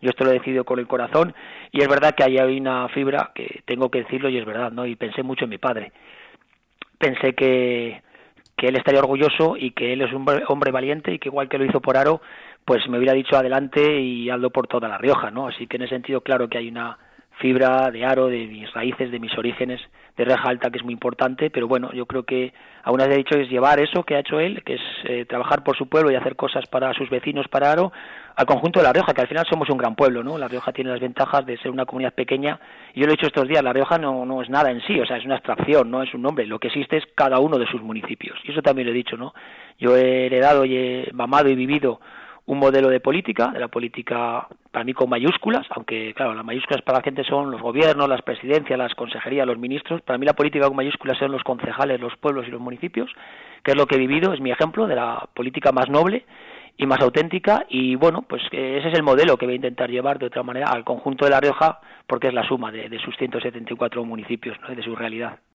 yo esto lo he decidido con el corazón, y es verdad que ahí hay una fibra que tengo que decirlo y es verdad, ¿no? Y pensé mucho en mi padre. Pensé que él estaría orgulloso y que él es un hombre valiente y que igual que lo hizo por Haro, pues me hubiera dicho adelante y hazlo por toda La Rioja, ¿no? Así que en ese sentido, claro que hay una fibra de Haro, de mis raíces, de mis orígenes, de Rioja Alta, que es muy importante, pero bueno, yo creo que aún así he dicho es llevar eso que ha hecho él, que es trabajar por su pueblo y hacer cosas para sus vecinos, para Haro, al conjunto de La Rioja, que al final somos un gran pueblo, ¿no? La Rioja tiene las ventajas de ser una comunidad pequeña, y yo lo he dicho estos días, La Rioja no es nada en sí, o sea, es una abstracción, no es un nombre, lo que existe es cada uno de sus municipios, y eso también lo he dicho, ¿no? Yo he heredado y he mamado y vivido un modelo de la política para mí con mayúsculas, aunque claro, las mayúsculas para la gente son los gobiernos, las presidencias, las consejerías, los ministros, para mí la política con mayúsculas son los concejales, los pueblos y los municipios, que es lo que he vivido, es mi ejemplo de la política más noble y más auténtica, y bueno, pues ese es el modelo que voy a intentar llevar de otra manera al conjunto de La Rioja, porque es la suma de sus 174 municipios, ¿no? Y de su realidad.